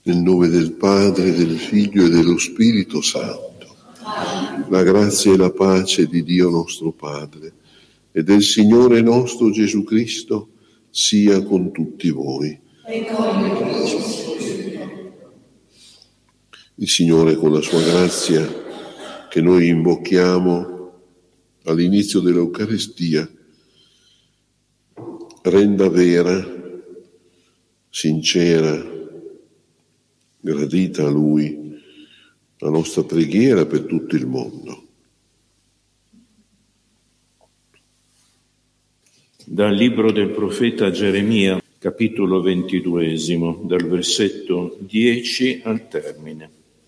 Nel nome del Padre, del Figlio e dello Spirito Santo. La grazia e la pace di Dio nostro Padre e del Signore nostro Gesù Cristo sia con tutti voi. Il Signore, con la sua grazia che noi invochiamo all'inizio dell'Eucaristia, renda vera, sincera, gradita a Lui la nostra preghiera per tutto il mondo. Dal libro del profeta Geremia, capitolo 22, dal versetto 10 al termine.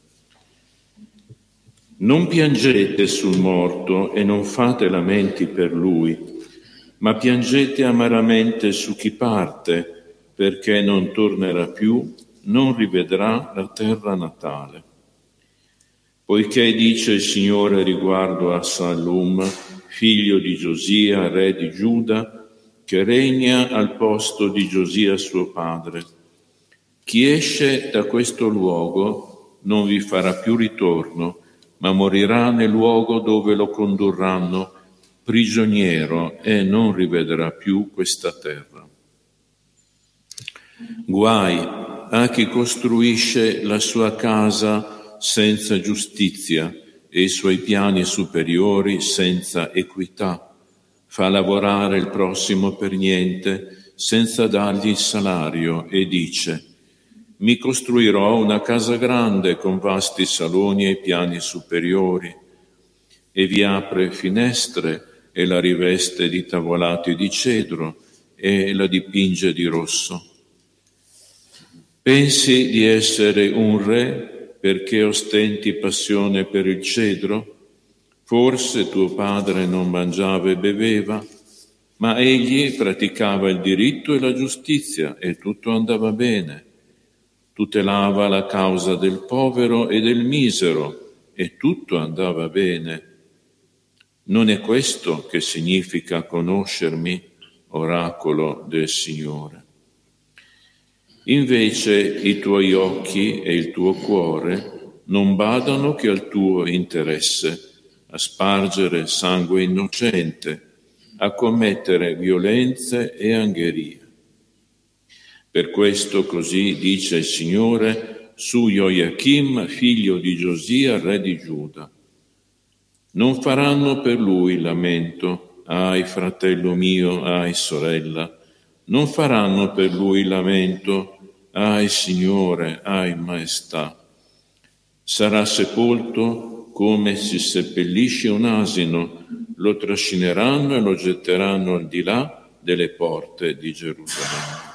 Non piangete sul morto e non fate lamenti per lui, ma piangete amaramente su chi parte, perché non tornerà più, non rivedrà la terra natale. Poiché dice il Signore riguardo a Salum, figlio di Giosia, re di Giuda, che regna al posto di Giosia suo padre: chi esce da questo luogo non vi farà più ritorno, ma morirà nel luogo dove lo condurranno prigioniero e non rivedrà più questa terra. Guai a chi costruisce la sua casa senza giustizia e i suoi piani superiori senza equità. Fa lavorare il prossimo per niente, senza dargli il salario, e dice: mi costruirò una casa grande con vasti saloni e piani superiori, e vi apre finestre e la riveste di tavolati di cedro e la dipinge di rosso. Pensi di essere un re perché ostenti passione per il cedro? Forse tuo padre non mangiava e beveva, ma egli praticava il diritto e la giustizia e tutto andava bene. Tutelava la causa del povero e del misero e tutto andava bene. Non è questo che significa conoscermi, oracolo del Signore. Invece i tuoi occhi e il tuo cuore non badano che al tuo interesse, a spargere sangue innocente, a commettere violenze e angherie. Per questo così dice il Signore su Joachim, figlio di Giosia, re di Giuda: non faranno per lui lamento, ahi fratello mio, ahi sorella, non faranno per lui lamento, ahi Signore, ahi maestà. Sarà sepolto come si seppellisce un asino, lo trascineranno e lo getteranno al di là delle porte di Gerusalemme.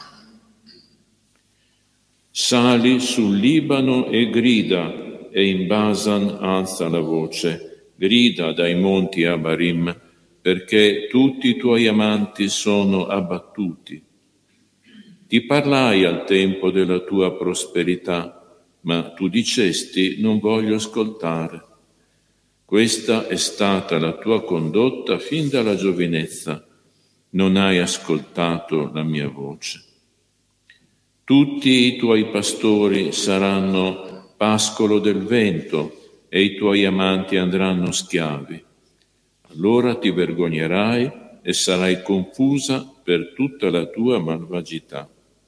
Sali sul Libano e grida, e in Basan alza la voce, grida dai monti Abarim, perché tutti i tuoi amanti sono abbattuti. Ti parlai al tempo della tua prosperità, ma tu dicesti: non voglio ascoltare. Questa è stata la tua condotta fin dalla giovinezza, non hai ascoltato la mia voce. Tutti i tuoi pastori saranno pascolo del vento e i tuoi amanti andranno schiavi. Allora ti vergognerai e sarai confusa per tutta la tua malvagità.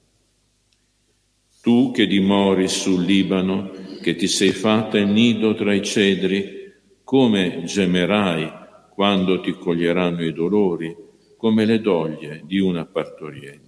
Tu che dimori sul Libano, che ti sei fatta il nido tra i cedri, come gemerai quando ti coglieranno i dolori, come le doglie di una partoriente.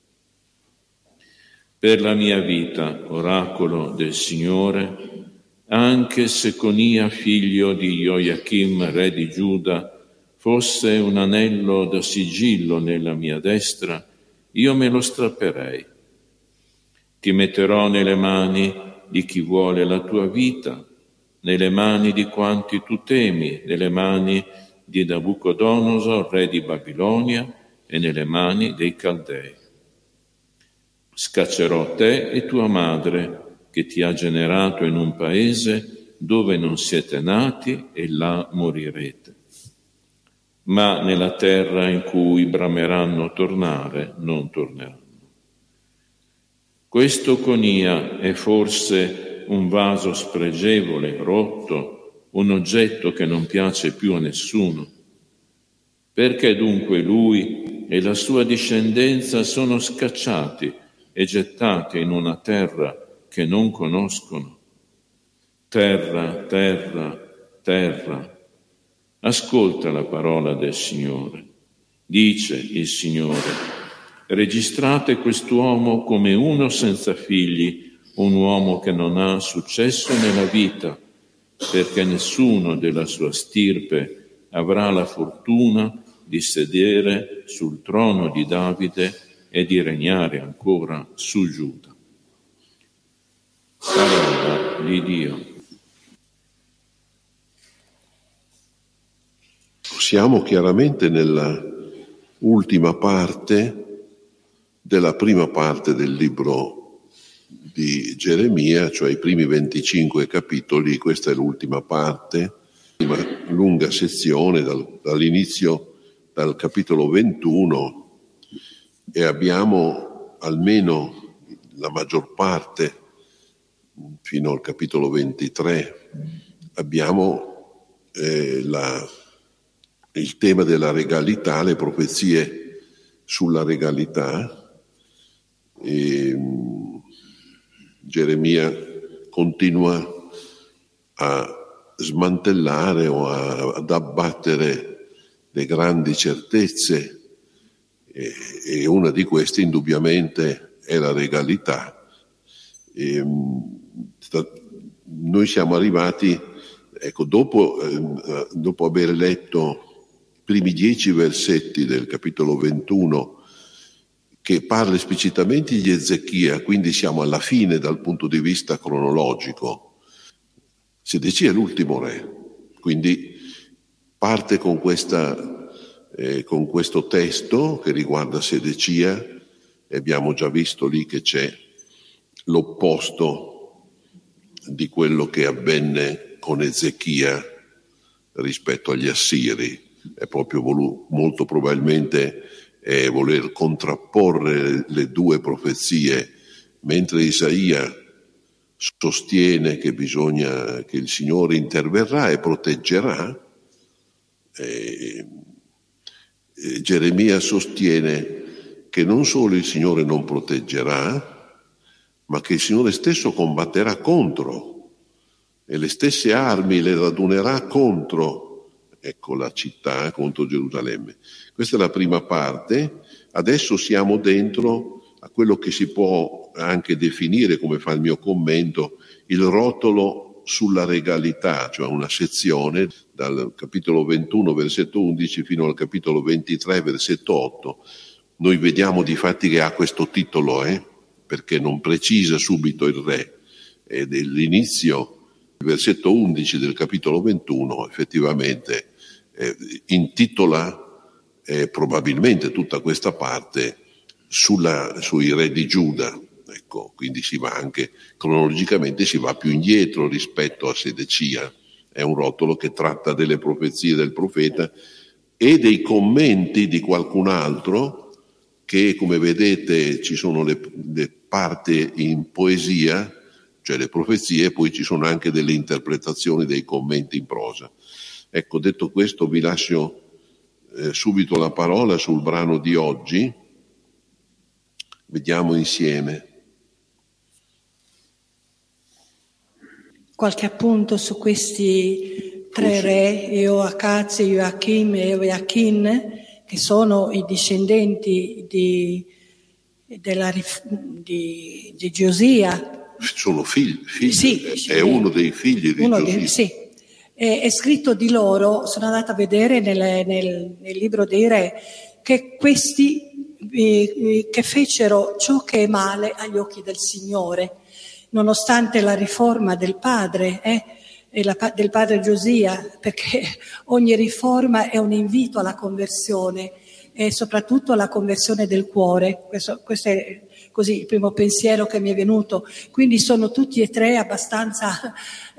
Per la mia vita, oracolo del Signore, anche se Conia, figlio di Joachim, re di Giuda, fosse un anello da sigillo nella mia destra, io me lo strapperei. Ti metterò nelle mani di chi vuole la tua vita, nelle mani di quanti tu temi, nelle mani di Nabucodonosor, re di Babilonia, e nelle mani dei Caldei. Scaccerò te e tua madre, che ti ha generato in un paese dove non siete nati, e là morirete. Ma nella terra in cui brameranno tornare, non torneranno. Questo Conia è forse un vaso spregevole, rotto, un oggetto che non piace più a nessuno? Perché dunque lui e la sua discendenza sono scacciati e gettati in una terra che non conoscono? Terra, terra, terra, ascolta la parola del Signore. Dice il Signore: registrate quest'uomo come uno senza figli, un uomo che non ha successo nella vita, perché nessuno della sua stirpe avrà la fortuna di sedere sul trono di Davide e di regnare ancora su Giuda. Parola di Dio. Siamo chiaramente nella ultima parte della prima parte del libro di Geremia, cioè i primi 25 capitoli. Questa è l'ultima parte, una lunga sezione dall'inizio, dal capitolo 21, e abbiamo almeno la maggior parte fino al capitolo 23. Abbiamo il tema della regalità, le profezie sulla regalità. E Geremia continua a smantellare o ad abbattere le grandi certezze, e una di queste indubbiamente è la regalità. Noi siamo arrivati, ecco, dopo aver letto i primi 10 versetti del capitolo 21, che parla esplicitamente di Ezechia, quindi siamo alla fine dal punto di vista cronologico. Sedecia è l'ultimo re, quindi parte con questo testo che riguarda Sedecia, e abbiamo già visto lì che c'è l'opposto di quello che avvenne con Ezechia rispetto agli Assiri. È proprio molto probabilmente voler contrapporre le due profezie, mentre Isaia sostiene che il Signore interverrà e proteggerà, Geremia sostiene che non solo il Signore non proteggerà, ma che il Signore stesso combatterà contro, e le stesse armi le radunerà contro, ecco, la città, contro Gerusalemme. Questa è la prima parte. Adesso siamo dentro a quello che si può anche definire, come fa il mio commento, il rotolo sulla regalità, cioè una sezione dal capitolo 21 versetto 11 fino al capitolo 23 versetto 8. Noi vediamo di fatti che ha questo titolo, perché non precisa subito il re, ed l'inizio, il versetto 11 del capitolo 21 effettivamente intitola probabilmente tutta questa parte sui re di Giuda. Ecco, quindi si va anche cronologicamente, si va più indietro rispetto a Sedecia. È un rotolo che tratta delle profezie del profeta e dei commenti di qualcun altro, che, come vedete, ci sono le parti in poesia, cioè le profezie, e poi ci sono anche delle interpretazioni dei commenti in prosa. Ecco, detto questo, vi lascio subito la parola sul brano di oggi. Vediamo insieme. Qualche appunto su questi tre re, Ioacaz, Ioachim e Joachim, che sono i discendenti di Giosia. Sono figli, sì, è uno dei figli di Giosia. Sì. È scritto di loro, sono andata a vedere nel libro dei re, che questi che fecero ciò che è male agli occhi del Signore, nonostante la riforma del padre, del padre Giosia, perché ogni riforma è un invito alla conversione e soprattutto alla conversione del cuore. Questo è così il primo pensiero che mi è venuto. Quindi sono tutti e tre abbastanza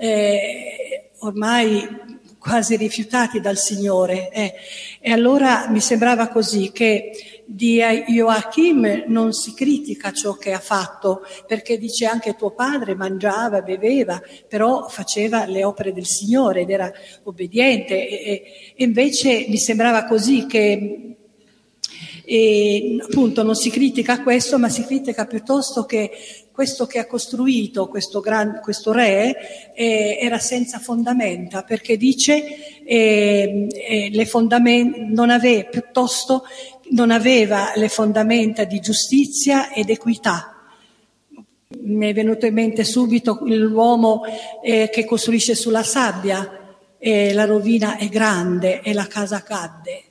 ormai quasi rifiutati dal Signore. E allora mi sembrava così, che Joachim non si critica ciò che ha fatto, perché dice anche tuo padre mangiava, beveva, però faceva le opere del Signore ed era obbediente, e invece mi sembrava così che appunto non si critica questo, ma si critica piuttosto che questo che ha costruito questo re era senza fondamenta, perché dice le fondamenta non aveva le fondamenta di giustizia ed equità. Mi è venuto in mente subito l'uomo che costruisce sulla sabbia, la rovina è grande e la casa cadde.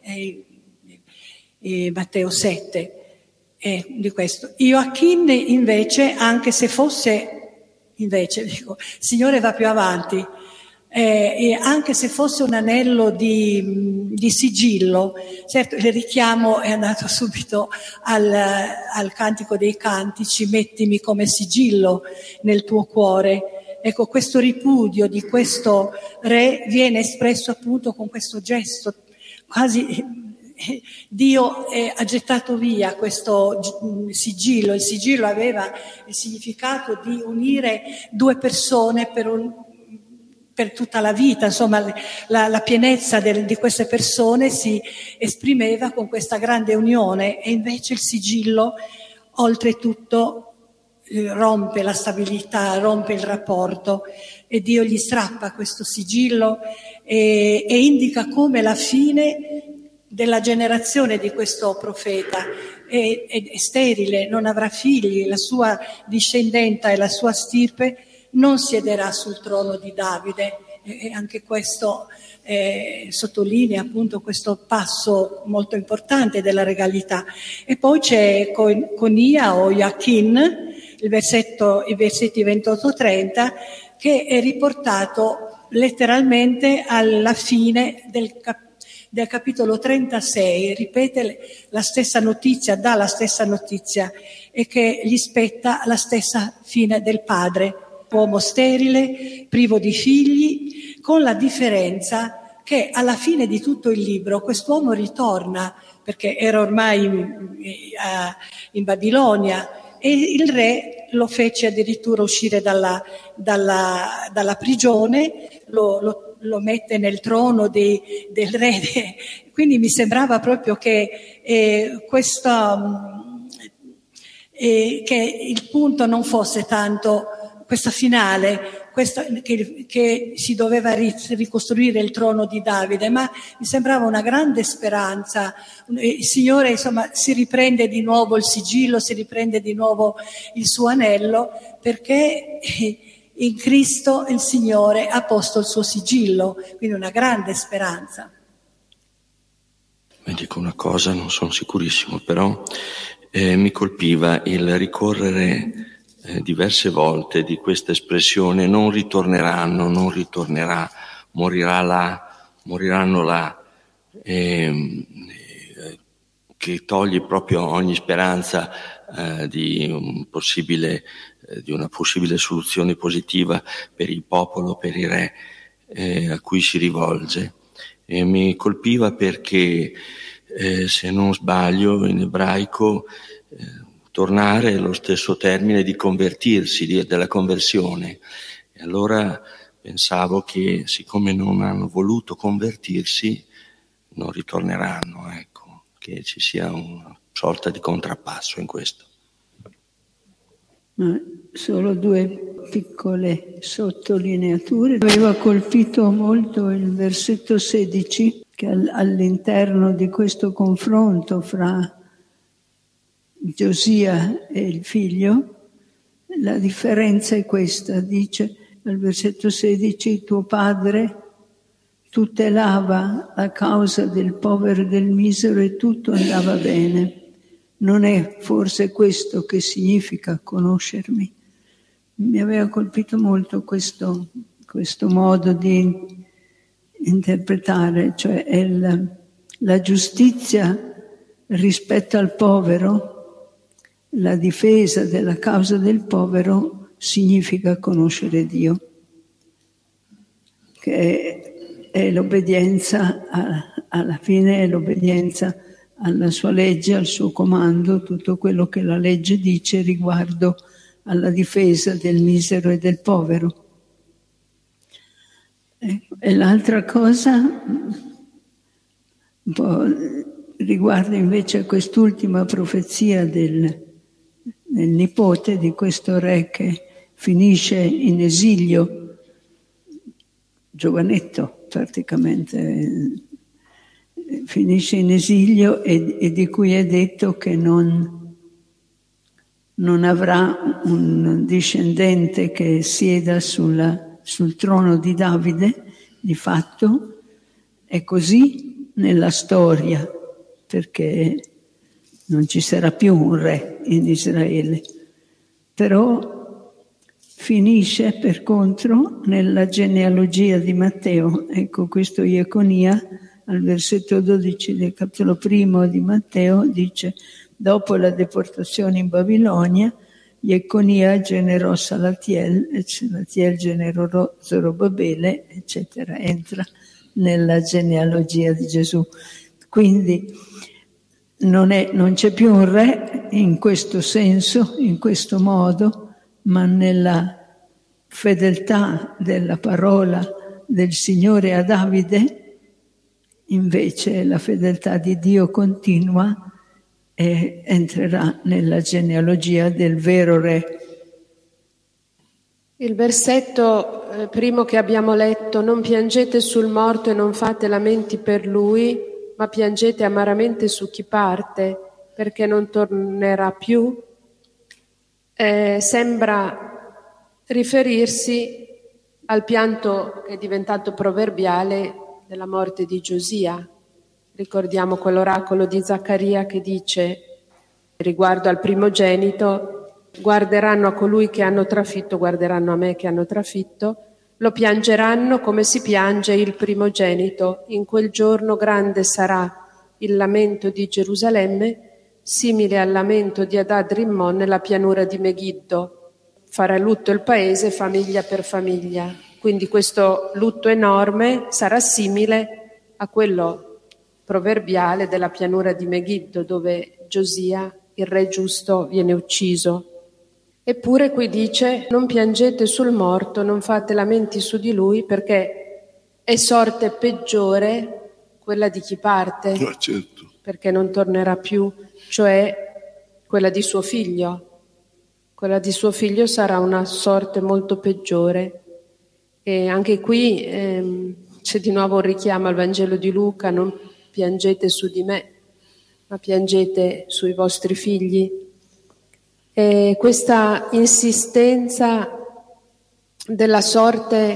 Matteo 7 di questo. Joachim invece, anche se fosse, il Signore va più avanti, e anche se fosse un anello di sigillo, certo il richiamo è andato subito al Cantico dei Cantici, mettimi come sigillo nel tuo cuore. Ecco, questo ripudio di questo re viene espresso appunto con questo gesto quasi. Dio ha gettato via questo sigillo. Il sigillo aveva il significato di unire due persone per tutta la vita, insomma la pienezza di queste persone si esprimeva con questa grande unione, e invece il sigillo oltretutto rompe la stabilità, rompe il rapporto, e Dio gli strappa questo sigillo e indica come la fine della generazione di questo profeta è sterile, non avrà figli, la sua discendenta e la sua stirpe non siederà sul trono di Davide, e anche questo sottolinea appunto questo passo molto importante della regalità. E poi c'è Conia o Joachim, i versetti 28-30, che è riportato letteralmente alla fine del capitolo 36, ripete la stessa notizia, dà la stessa notizia, e che gli spetta la stessa fine del padre, uomo sterile, privo di figli, con la differenza che alla fine di tutto il libro quest'uomo ritorna, perché era ormai in Babilonia, e il re lo fece addirittura uscire dalla prigione, lo mette nel trono del re, quindi mi sembrava proprio che che il punto non fosse tanto questa finale, che si doveva ricostruire il trono di Davide, ma mi sembrava una grande speranza. Il Signore insomma si riprende di nuovo il sigillo, si riprende di nuovo il suo anello, perché in Cristo il Signore ha posto il suo sigillo, quindi una grande speranza. Mi dico una cosa, non sono sicurissimo, però mi colpiva il ricorrere diverse volte di questa espressione: non ritorneranno, non ritornerà, moriranno là, che toglie proprio ogni speranza di una possibile soluzione positiva per il popolo, per i re a cui si rivolge. E mi colpiva perché, se non sbaglio, in ebraico tornare è lo stesso termine di convertirsi, della conversione. E allora pensavo che, siccome non hanno voluto convertirsi, non ritorneranno, ecco, che ci sia una sorta di contrappasso in questo. Solo due piccole sottolineature. Aveva colpito molto il versetto 16, che all'interno di questo confronto fra Giosia e il figlio, la differenza è questa: dice al versetto 16: tuo padre tutelava la causa del povero e del misero e tutto andava bene. Non è forse questo che significa conoscermi? Mi aveva colpito molto questo modo di interpretare, cioè è la giustizia rispetto al povero, la difesa della causa del povero significa conoscere Dio, che è l'obbedienza, alla fine è l'obbedienza alla sua legge, al suo comando, tutto quello che la legge dice riguardo alla difesa del misero e del povero. E l'altra cosa un po' riguarda invece quest'ultima profezia del nipote di questo re che finisce in esilio, giovanetto praticamente, finisce in esilio e di cui è detto che non avrà un discendente che sieda sul trono di Davide. Di fatto è così nella storia, perché non ci sarà più un re in Israele. Però finisce per contro nella genealogia di Matteo. Ecco, questo Jeconia al versetto 12 del capitolo 1 di Matteo dice: dopo la deportazione in Babilonia, Jeconia generò Salatiel, e Salatiel generò Zorobabele, eccetera. Entra nella genealogia di Gesù. Quindi non c'è più un re in questo senso, in questo modo, ma nella fedeltà della parola del Signore a Davide, invece la fedeltà di Dio continua e entrerà nella genealogia del vero re. Il versetto primo che abbiamo letto: non piangete sul morto e non fate lamenti per lui, ma piangete amaramente su chi parte, perché non tornerà più, sembra riferirsi al pianto che è diventato proverbiale della morte di Giosia. Ricordiamo quell'oracolo di Zaccaria che dice riguardo al primogenito: guarderanno a colui che hanno trafitto, guarderanno a me che hanno trafitto, lo piangeranno come si piange il primogenito. In quel giorno grande sarà il lamento di Gerusalemme, simile al lamento di Adad Rimmon nella pianura di Megiddo. Farà lutto il paese famiglia per famiglia. Quindi questo lutto enorme sarà simile a quello proverbiale della pianura di Megiddo, dove Giosia, il re giusto, viene ucciso. Eppure qui dice: non piangete sul morto, non fate lamenti su di lui, perché è sorte peggiore quella di chi parte, certo. Perché non tornerà più, cioè quella di suo figlio. Quella di suo figlio sarà una sorte molto peggiore. E anche qui c'è di nuovo un richiamo al Vangelo di Luca: non piangete su di me, ma piangete sui vostri figli. E questa insistenza della sorte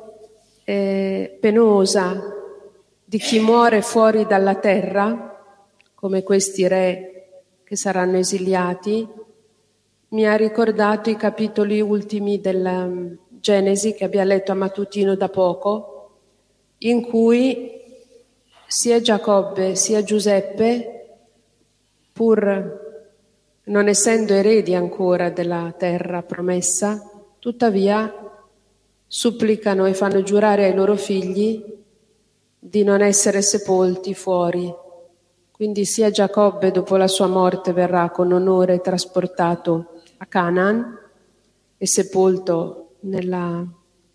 penosa di chi muore fuori dalla terra, come questi re che saranno esiliati, mi ha ricordato i capitoli ultimi della Genesi che abbiamo letto a mattutino da poco, in cui sia Giacobbe sia Giuseppe, pur non essendo eredi ancora della terra promessa, tuttavia supplicano e fanno giurare ai loro figli di non essere sepolti fuori. Quindi sia Giacobbe dopo la sua morte verrà con onore trasportato a Canaan e sepolto nella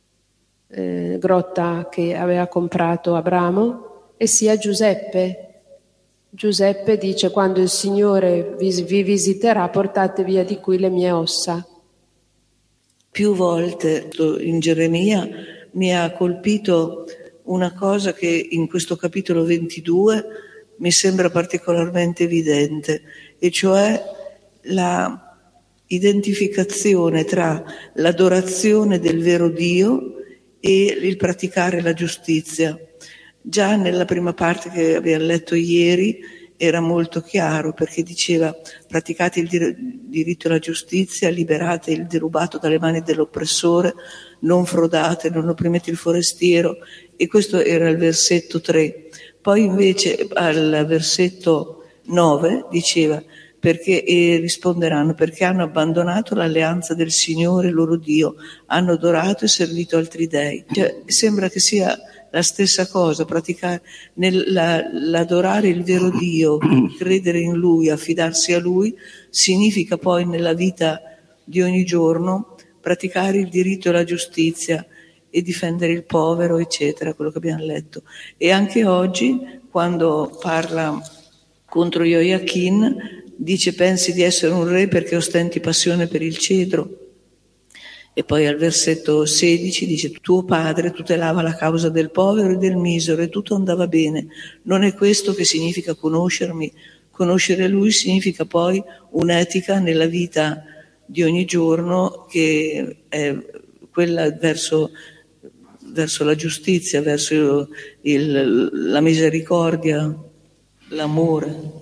grotta che aveva comprato Abramo, e sia Giuseppe. Giuseppe dice: quando il Signore vi visiterà, portate via di qui le mie ossa. Più volte in Geremia mi ha colpito una cosa che in questo capitolo 22 mi sembra particolarmente evidente, e cioè la identificazione tra l'adorazione del vero Dio e il praticare la giustizia. Già nella prima parte che abbiamo letto ieri era molto chiaro, perché diceva: praticate il diritto alla giustizia, liberate il derubato dalle mani dell'oppressore, non frodate, non opprimete il forestiero, e questo era il versetto 3. Poi invece al versetto 9 diceva: perché risponderanno perché hanno abbandonato l'alleanza del Signore loro Dio, hanno adorato e servito altri dei. Cioè, sembra che sia la stessa cosa, praticare l'adorare il vero Dio, credere in Lui, affidarsi a Lui, significa poi nella vita di ogni giorno praticare il diritto e la giustizia e difendere il povero, eccetera, quello che abbiamo letto. E anche oggi, quando parla contro Joachim, dice: pensi di essere un re perché ostenti passione per il cedro. E poi al versetto 16 dice: tuo padre tutelava la causa del povero e del misero e tutto andava bene. Non è questo che significa conoscermi? Conoscere Lui significa poi un'etica nella vita di ogni giorno che è quella verso la giustizia, verso la misericordia, l'amore.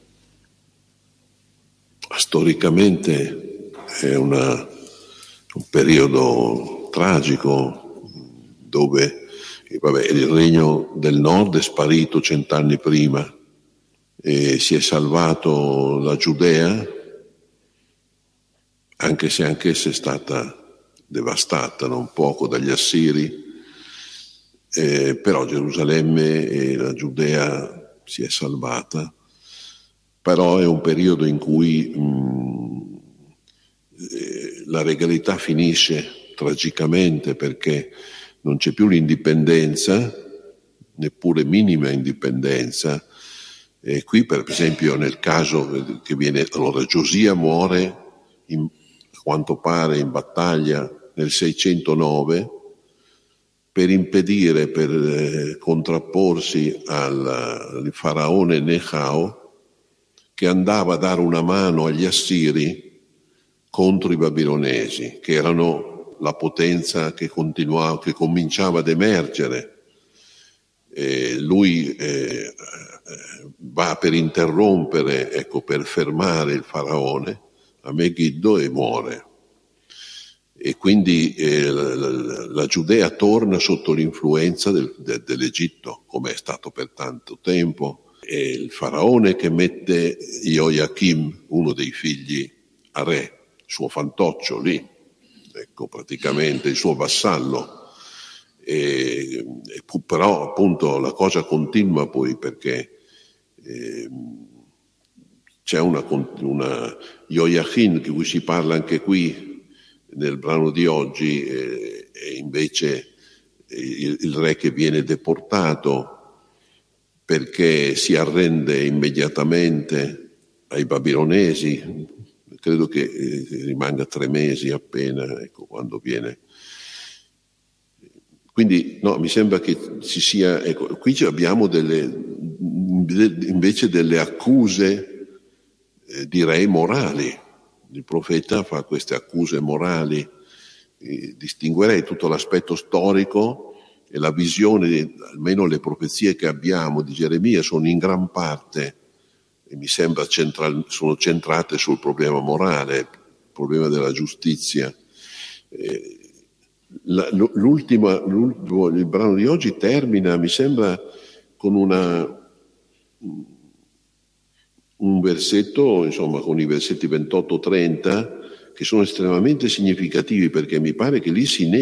Storicamente è un periodo tragico dove il regno del nord è sparito 100 anni prima e si è salvato la Giudea, anche se anch'essa è stata devastata non poco dagli assiri, però Gerusalemme e la Giudea si è salvata. Però è un periodo in cui la regalità finisce tragicamente, perché non c'è più l'indipendenza, neppure minima indipendenza. E qui, per esempio, nel caso che viene, allora Giosia muore a quanto pare in battaglia nel 609 per impedire, per contrapporsi al faraone Nechao, che andava a dare una mano agli assiri contro i babilonesi, che erano la potenza che cominciava ad emergere. Lui va per interrompere, per fermare il faraone a Megiddo, e muore. E quindi la Giudea torna sotto l'influenza dell'Egitto, come è stato per tanto tempo. E il faraone che mette Joachim, uno dei figli, a re, suo fantoccio lì, praticamente il suo vassallo. Però appunto la cosa continua poi, perché c'è una Joachim di cui si parla anche qui nel brano di oggi, e invece il re che viene deportato perché si arrende immediatamente ai babilonesi. Credo che rimanga 3 mesi appena, quando viene. Quindi no, mi sembra che ci sia, qui abbiamo invece delle accuse, direi morali. Il profeta fa queste accuse morali. Distinguerei tutto l'aspetto storico e la visione, almeno le profezie che abbiamo di Geremia sono in gran parte, e mi sembra sono centrate sul problema morale, il problema della giustizia. Il brano di oggi termina, mi sembra, con un versetto, con i versetti 28-30, che sono estremamente significativi, perché mi pare che lì si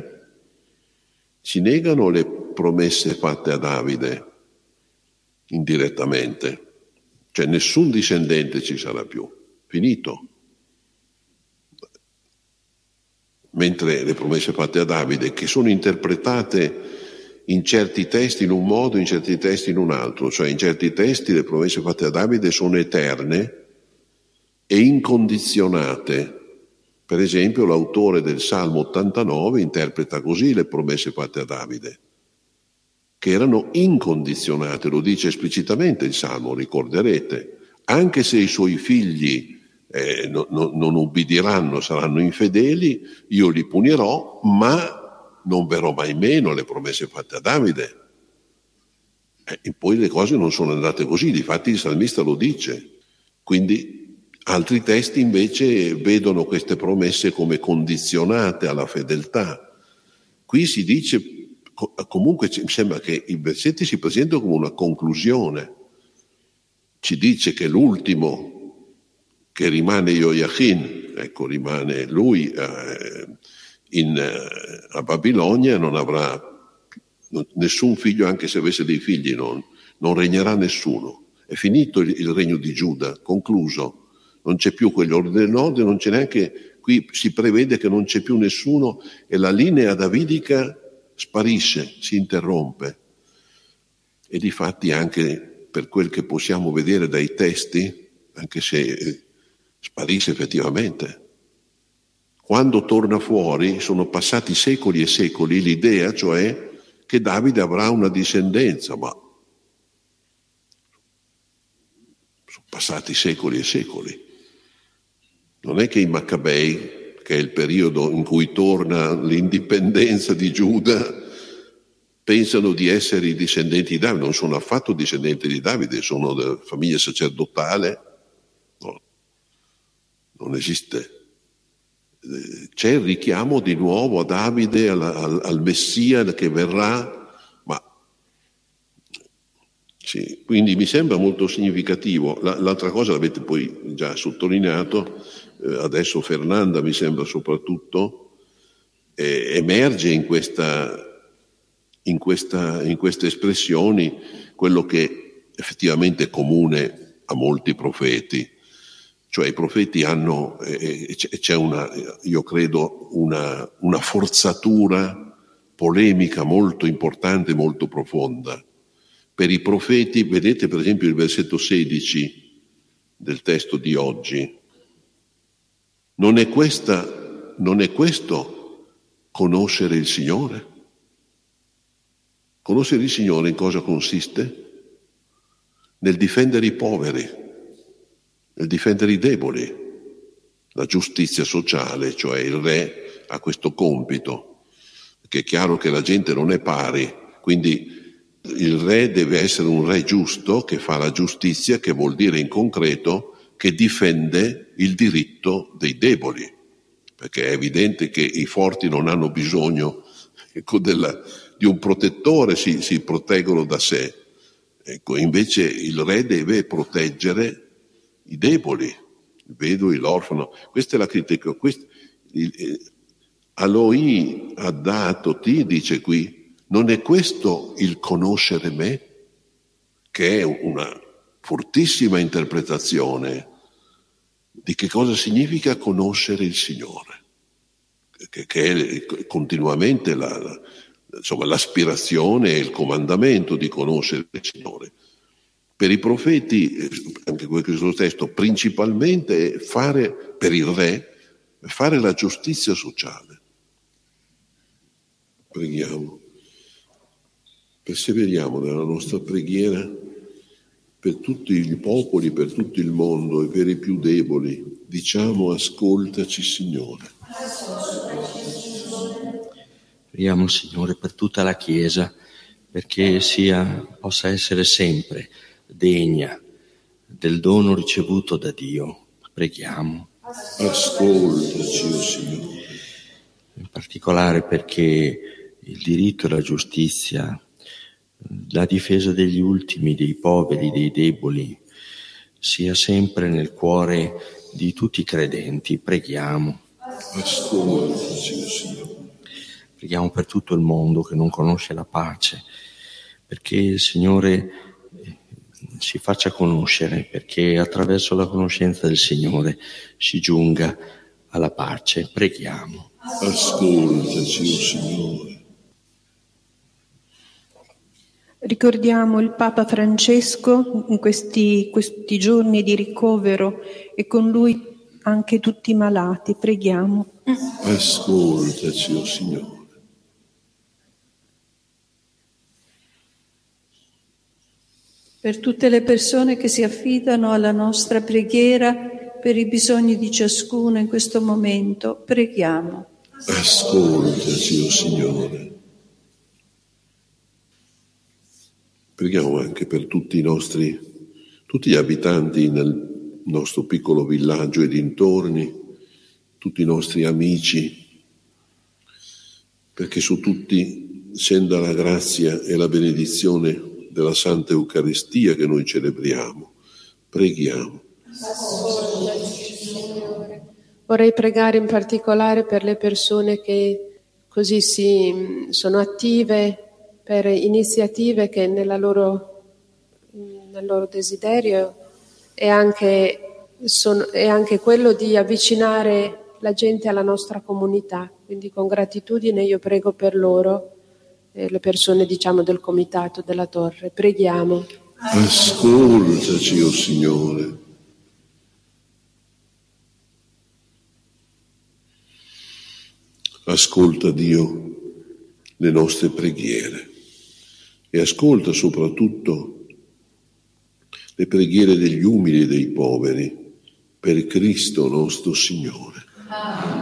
negano le promesse fatte a Davide indirettamente, cioè nessun discendente ci sarà più, finito. Mentre le promesse fatte a Davide, che sono interpretate in certi testi in un modo, in certi testi in un altro, cioè in certi testi le promesse fatte a Davide sono eterne e incondizionate. Per esempio l'autore del Salmo 89 interpreta così le promesse fatte a Davide, che erano incondizionate, lo dice esplicitamente il Salmo, ricorderete, anche se i suoi figli non ubbidiranno, saranno infedeli, io li punirò, ma non verrò mai meno le promesse fatte a Davide. E poi le cose non sono andate così, difatti il salmista lo dice. Quindi altri testi invece vedono queste promesse come condizionate alla fedeltà. Qui si dice, comunque mi sembra che i versetti si presentano come una conclusione. Ci dice che l'ultimo, che rimane Joachim, rimane lui a Babilonia, non avrà nessun figlio, anche se avesse dei figli, non regnerà nessuno. È finito il regno di Giuda, concluso. Non c'è più quell'ordine del nord, non c'è neanche, qui si prevede che non c'è più nessuno e la linea davidica sparisce, si interrompe. E difatti anche per quel che possiamo vedere dai testi, anche se sparisce effettivamente, quando torna fuori sono passati secoli e secoli, l'idea cioè che Davide avrà una discendenza, ma sono passati secoli e secoli. Non è che i Maccabei, che è il periodo in cui torna l'indipendenza di Giuda, pensano di essere i discendenti di Davide. Non sono affatto discendenti di Davide, sono della famiglia sacerdotale. No, non esiste. C'è il richiamo di nuovo a Davide, al Messia che verrà, ma sì, quindi mi sembra molto significativo. L'altra cosa l'avete poi già sottolineato, adesso Fernanda mi sembra soprattutto, emerge in queste espressioni quello che effettivamente è comune a molti profeti. Cioè i profeti hanno, c'è io credo, una forzatura polemica molto importante, molto profonda. Per i profeti, vedete per esempio il versetto 16 del testo di oggi, non è questo conoscere il Signore? Conoscere il Signore in cosa consiste? Nel difendere i poveri, nel difendere i deboli. La giustizia sociale, cioè il re, ha questo compito, perché è chiaro che la gente non è pari, quindi il re deve essere un re giusto che fa la giustizia, che vuol dire in concreto che difende il diritto dei deboli, perché è evidente che i forti non hanno bisogno di un protettore, si proteggono da sé. Ecco, invece il re deve proteggere i deboli, il vedovo, l'orfano. Questa è la critica. Aloi ha dato ti, dice qui, non è questo il conoscere me? Che è una fortissima interpretazione di che cosa significa conoscere il Signore, che è continuamente l'aspirazione e il comandamento di conoscere il Signore. Per i profeti, anche questo testo, principalmente per il re, fare la giustizia sociale. Preghiamo. Perseveriamo nella nostra preghiera per tutti i popoli, per tutto il mondo e per i più deboli. Diciamo: ascoltaci, Signore. Preghiamo, Signore, per tutta la Chiesa, perché possa essere sempre degna del dono ricevuto da Dio. Preghiamo. Ascoltaci, oh Signore. In particolare perché il diritto e la giustizia, la difesa degli ultimi, dei poveri, dei deboli, sia sempre nel cuore di tutti i credenti. Preghiamo. Ascoltaci, oh Signore. Preghiamo per tutto il mondo che non conosce la pace, perché il Signore si faccia conoscere, perché attraverso la conoscenza del Signore si giunga alla pace. Preghiamo. Ascoltaci, oh Signore. Ricordiamo il Papa Francesco in questi giorni di ricovero e con lui anche tutti i malati. Preghiamo. Ascoltaci, oh Signore. Per tutte le persone che si affidano alla nostra preghiera, per i bisogni di ciascuno in questo momento, preghiamo. Ascoltaci, oh Signore. Preghiamo anche per tutti gli abitanti nel nostro piccolo villaggio e dintorni, tutti i nostri amici, perché su tutti scenda la grazia e la benedizione della Santa Eucaristia che noi celebriamo. Preghiamo. Vorrei pregare in particolare per le persone che così sono attive per iniziative che nel loro desiderio è anche quello di avvicinare la gente alla nostra comunità. Quindi con gratitudine io prego per loro, le persone del comitato della Torre. Preghiamo. Ascoltaci, o Signore. Ascolta, Dio, le nostre preghiere e ascolta soprattutto le preghiere degli umili e dei poveri, per Cristo nostro Signore.